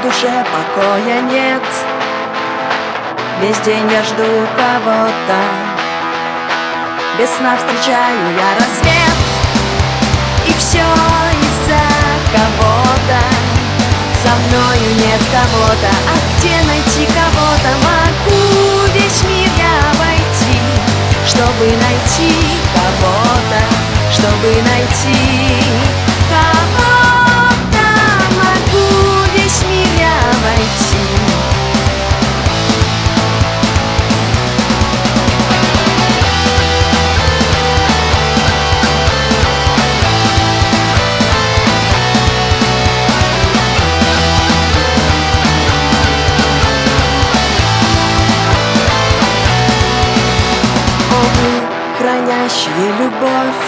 душе покоя нет. Весь день я жду кого-то, без сна встречаю я рассвет. И все из-за кого-то, за мною нет кого-то. А где найти кого-то? Могу весь мир я обойти, чтобы найти кого-то, чтобы найти кого-то. Могу весь мир я обойти. Хранящие любовь,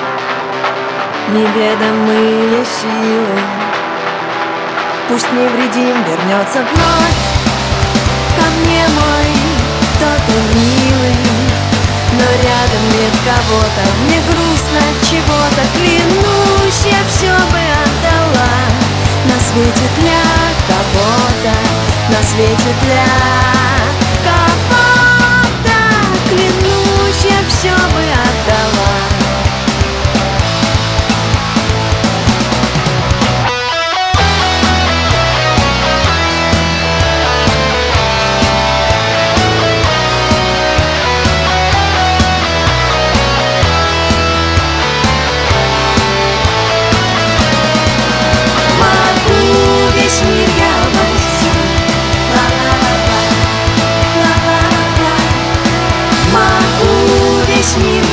неведомые силы, пусть невредим вернется вновь ко мне мой кто-то милый. Но рядом нет кого-то, мне грустно чего-то. Клянусь, я все бы отдала на свете для кого-то, на свете для кого-то. Клянусь, я все бы отдала. Могу весь мир я обойти. Ла-ла-ла-ла, ла-ла-ла-ла. Могу весь мир